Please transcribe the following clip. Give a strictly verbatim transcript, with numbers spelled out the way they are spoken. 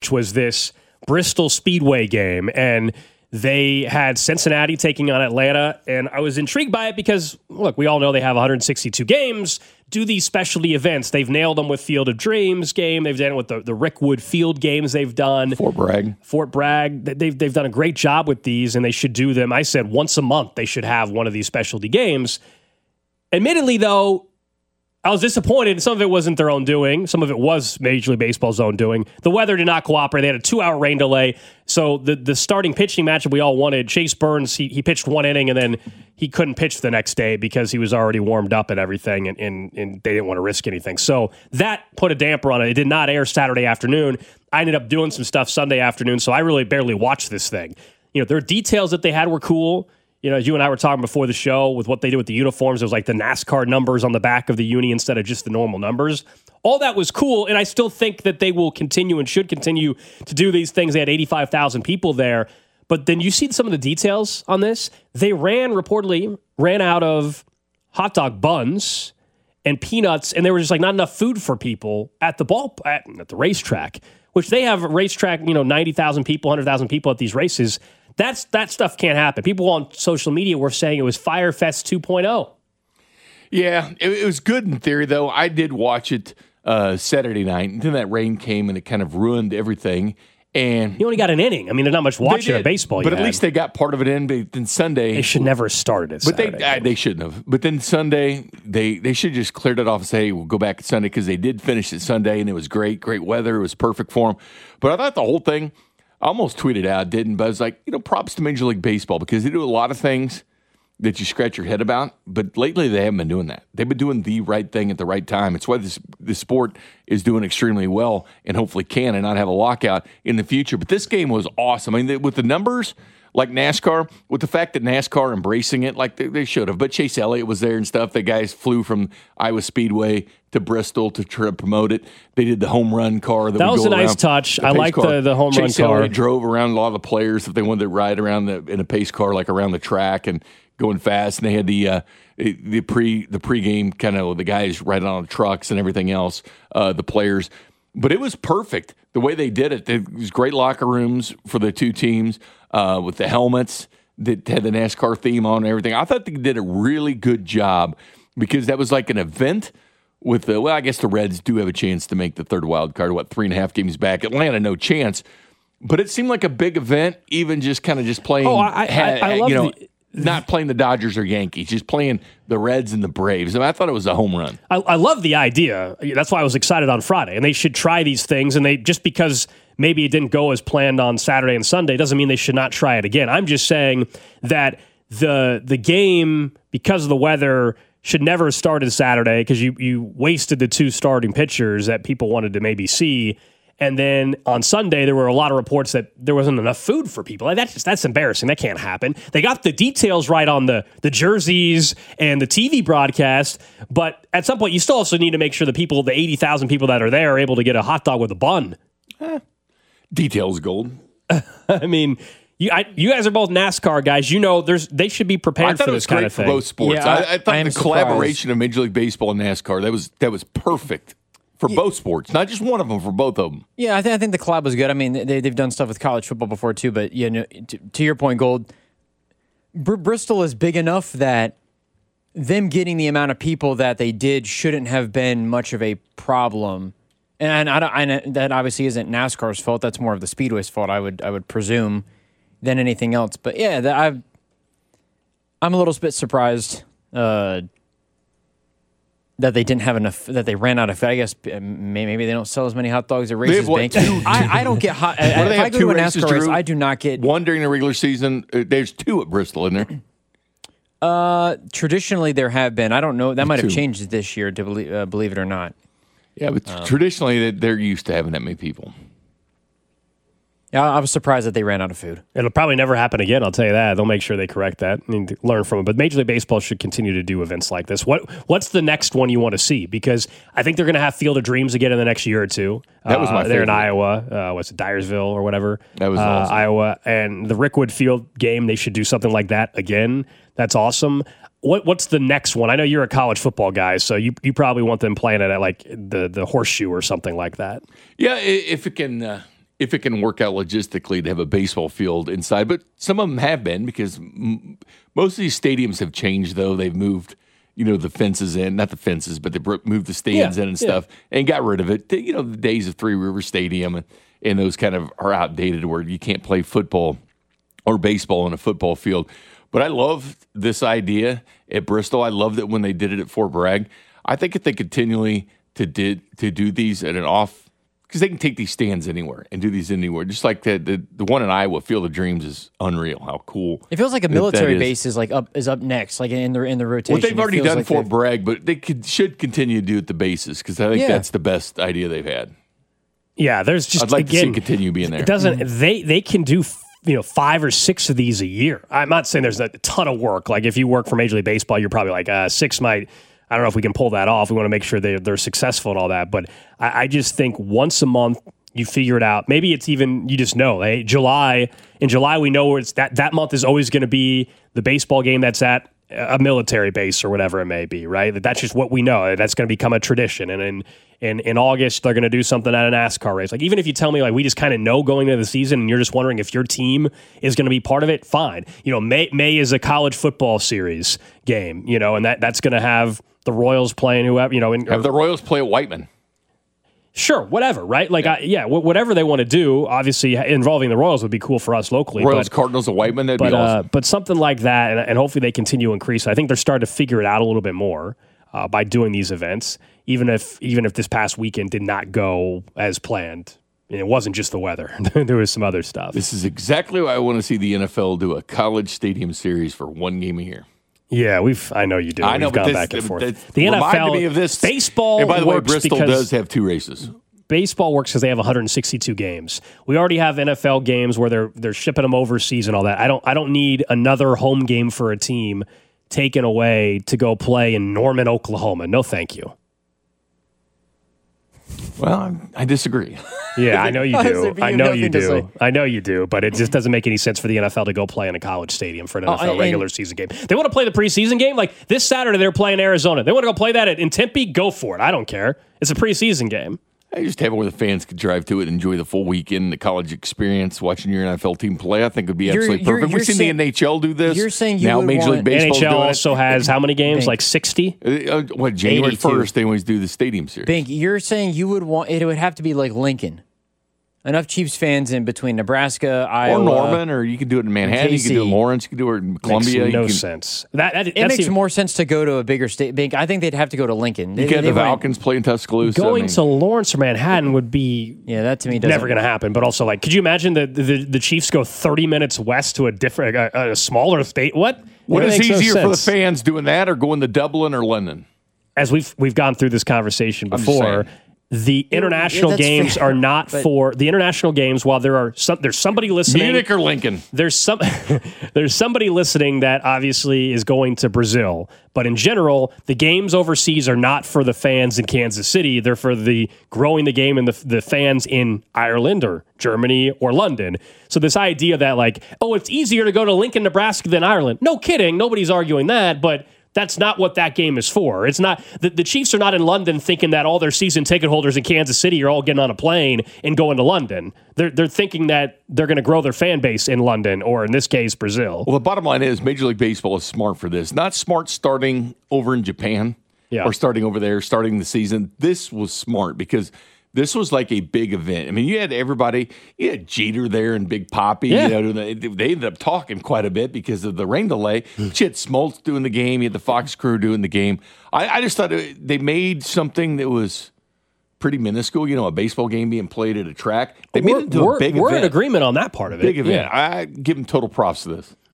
which was this Bristol Speedway game, and they had Cincinnati taking on Atlanta, and I was intrigued by it because, look, we all know they have one hundred sixty-two games. Do these specialty events. They've nailed them with Field of Dreams game. They've done it with the, the Rickwood Field games they've done. Fort Bragg. Fort Bragg. They've, they've done a great job with these, and they should do them. I said once a month they should have one of these specialty games. Admittedly, though, I was disappointed. Some of it wasn't their own doing. Some of it was Major League Baseball's own doing. The weather did not cooperate. They had a two-hour rain delay. So the, the starting pitching matchup we all wanted, Chase Burns, he, he pitched one inning, and then he couldn't pitch the next day because he was already warmed up and everything, and, and, and they didn't want to risk anything. So that put a damper on it. It did not air Saturday afternoon. I ended up doing some stuff Sunday afternoon, so I really barely watched this thing. You know, there are details that they had were cool. You know, as you and I were talking before the show with what they did with the uniforms, it was like the NASCAR numbers on the back of the uni instead of just the normal numbers. All that was cool, and I still think that they will continue and should continue to do these things. They had eighty-five thousand people there. But then you see some of the details on this. They ran, reportedly, ran out of hot dog buns and peanuts, and there was just like not enough food for people at the ball at, at the racetrack, which they have a racetrack, you know, ninety thousand people, one hundred thousand people at these races. That's that stuff can't happen. People on social media were saying it was Firefest two point oh. Yeah, it, it was good in theory, though. I did watch it uh, Saturday night, and then that rain came, and it kind of ruined everything. And you only got an inning. I mean, there's not much watching of baseball. But at had. least they got part of it in. But then Sunday, they should never have started it. But Saturday, they uh, they shouldn't have. But then Sunday, they they should have just cleared it off and say, hey, we'll go back at Sunday, because they did finish it Sunday, and it was great, great weather. It was perfect for them. But I thought the whole thing, I almost tweeted out, didn't, but I was like, you know, props to Major League Baseball, because they do a lot of things that you scratch your head about, but lately they haven't been doing that. They've been doing the right thing at the right time. It's why this this sport is doing extremely well, and hopefully can and not have a lockout in the future. But this game was awesome. I mean, they, with the numbers, like NASCAR, with the fact that NASCAR embracing it, like they, they should have. But Chase Elliott was there and stuff. The guys flew from Iowa Speedway to Bristol to try to promote it. They did the home run car. That, that was go a nice around, touch. I like the, the home Chase run car. Elliott drove around a lot of the players if they wanted to ride around the, in a pace car, like around the track and going fast. And they had the uh, the pre the pregame kind of the guys riding on the trucks and everything else, uh, the players. But it was perfect the way they did it. It was great locker rooms for the two teams uh, with the helmets that had the NASCAR theme on and everything. I thought they did a really good job, because that was like an event with the, well, I guess the Reds do have a chance to make the third wild card, what, three and a half games back. Atlanta, no chance. But it seemed like a big event, even just kind of just playing, oh, I, I, I love you know, the, not playing the Dodgers or Yankees, just playing the Reds and the Braves. I mean, I thought it was a home run. I, I love the idea. That's why I was excited on Friday. And they should try these things. And they just because maybe it didn't go as planned on Saturday and Sunday doesn't mean they should not try it again. I'm just saying that the the game, because of the weather, should never have started Saturday, because you, you wasted the two starting pitchers that people wanted to maybe see. And then on Sunday, there were a lot of reports that there wasn't enough food for people. Like, that's just, that's embarrassing. That can't happen. They got the details right on the, the jerseys and the T V broadcast, but at some point, you still also need to make sure the people, the eighty thousand people that are there, are able to get a hot dog with a bun. Eh, details gold. I mean, you I, you guys are both NASCAR guys. You know, there's they should be prepared for this kind of thing. For both sports. Yeah, I, I thought I the surprised. collaboration of Major League Baseball and NASCAR, that was that was perfect. For yeah. both sports, not just one of them, for both of them. Yeah, I think I think the collab was good. I mean, they they've done stuff with college football before too, but yeah, no, to, to your point, Gold, Br- Bristol is big enough that them getting the amount of people that they did shouldn't have been much of a problem. And I don't, I, that obviously isn't NASCAR's fault. That's more of the Speedway's fault, I would I would presume, than anything else. But yeah, that I've, I'm a little bit surprised. Uh, That they didn't have enough, that they ran out of, I guess maybe they don't sell as many hot dogs at races. What, two, I, I don't get hot. If do they I have go two to a races, NASCAR race, Drew? I do not get. One during the regular season. Uh, there's two at Bristol, isn't there? Uh, traditionally, there have been. I don't know. That might have two. changed this year, to believe, uh, believe it or not. Yeah, but um, traditionally, they're used to having that many people. Yeah, I was surprised that they ran out of food. It'll probably never happen again, I'll tell you that. They'll make sure they correct that and learn from it. But Major League Baseball should continue to do events like this. What What's the next one you want to see? Because I think they're going to have Field of Dreams again in the next year or two. That was my uh, They're in favorite. Iowa. Uh, what's it, Dyersville or whatever? That was uh, awesome. Iowa. And the Rickwood Field game, they should do something like that again. That's awesome. What What's the next one? I know you're a college football guy, so you you probably want them playing it at like the, the Horseshoe or something like that. Yeah, if it can... Uh, if it can work out logistically to have a baseball field inside. But some of them have been because m- most of these stadiums have changed, though. They've moved, you know, the fences in, not the fences, but they bro- moved the stands Yeah, in and yeah. stuff and got rid of it. You know, the days of Three River Stadium and, and those kind of are outdated where you can't play football or baseball in a football field. But I love this idea at Bristol. I loved it when they did it at Fort Bragg. I think if they continually to did to do these at an off, because they can take these stands anywhere and do these anywhere. Just like the, the the one in Iowa, Field of Dreams is unreal. How cool! It feels like a that military is. base is like up is up next, like in the in the rotation. Well, they've It already feels done like Fort they've- Bragg, but they could should continue to do it at the bases because I think Yeah. that's the best idea they've had. Yeah, there's just I'd like again, to see continue being there. It doesn't they they can do you know five or six of these a year. I'm not saying there's a ton of work. Like if you work for Major League Baseball, you're probably like uh, six might. I don't know if we can pull that off. We want to make sure they're, they're successful and all that. But I, I just think once a month you figure it out. Maybe it's even you just know. Hey, July in July we know where it's that that month is always going to be the baseball game that's at a military base or whatever it may be, right? That That's just what we know. That's going to become a tradition. And in in, in August, they're going to do something at a NASCAR race. Like even if you tell me like we just kind of know going into the season and you're just wondering if your team is going to be part of it, fine. You know, May May is a college football series game, you know, and that that's going to have the Royals playing whoever, you know. In, Have the Royals play at Whiteman? Sure, whatever, right? Like, I, yeah, wh- whatever they want to do. Obviously, involving the Royals would be cool for us locally. Royals but, Cardinals at Whiteman, that'd but, be uh, awesome. but something like that, and, and hopefully they continue to increase. I think they're starting to figure it out a little bit more uh, by doing these events, even if even if this past weekend did not go as planned. And it wasn't just the weather; there was some other stuff. This is exactly why I want to see the N F L do a college stadium series for one game a year. Yeah, we've. I know you do. I know, we've but gone this, back and forth. that The N F reminded L, me of this. baseball. And by the way, works Bristol because does have two races. Baseball works because they have one hundred sixty-two games. We already have N F L games where they're they're shipping them overseas and all that. I don't I don't need another home game for a team taken away to go play in Norman, Oklahoma. No, thank you. Well, I'm- I disagree. Yeah, I know you Honestly, do. but I you know have you nothing to do. say. I know you do. But it just doesn't make any sense for the N F L to go play in a college stadium for an Oh, N F L and- regular season game. They want to play the preseason game. Like this Saturday, they're playing Arizona. They want to go play that at, in Tempe. Go for it. I don't care. It's a preseason game. I just have it where the fans could drive to it and enjoy the full weekend, the college experience, watching your N F L team play. I think would be You're- absolutely you're- perfect. you're We've seen saying- the N H L do this. you're saying you now would Major League want- Baseball's N H L doing it. also has how many games? Like sixty? Uh, what, January eighty-two. first, they always do the stadium series. Bink, you're saying you would want it would have to be like Lincoln. Enough Chiefs fans in between Nebraska, Or Iowa. Norman, or you could do it in Manhattan, you could do it in K C. Lawrence, you could do it in Columbia. Makes no you can, sense. That, that It that's makes even- more sense to go to a bigger state. Bink, I think they'd have to go to Lincoln. You They- could have they the wouldn't- Falcons play in Tuscaloosa. Going I mean, to Lawrence or Manhattan would be Yeah, that to me doesn't never going to happen. But also, like, could you imagine the, the the Chiefs go thirty minutes west to a different, a, a smaller state? What? what It is makes no easier for the sense. fans doing that or going to Dublin or London? As we've we've gone through this conversation just before, saying. the international that's games fair, are not but- for the international games. While there are some, there's somebody listening. Munich or Lincoln? There's some there's somebody listening that obviously is going to Brazil, but in general, the games overseas are not for the fans in Kansas City. They're for the growing the game and the the fans in Ireland or Germany or London. So this idea that like, oh, it's easier to go to Lincoln, Nebraska than Ireland. No kidding. Nobody's arguing that, but that's not what that game is for. It's not the, the Chiefs are not in London thinking that all their season ticket holders in Kansas City are all getting on a plane and going to London. They're they're thinking that they're going to grow their fan base in London or in this case Brazil. Well, the bottom line is Major League Baseball is smart for this. Not smart starting over in Japan Yeah. or starting over there, starting the season. This was smart because this was like a big event. I mean, you had everybody, you had Jeter there and Big Poppy. Yeah. You know, they, they ended up talking quite a bit because of the rain delay. But you had Smoltz doing the game. You had the Fox crew doing the game. I, I just thought it, they made something that was pretty minuscule, you know, a baseball game being played at a track. They made we're it into we're, a big we're event. in agreement on that part of it. Big event. Yeah. I give them total props to this.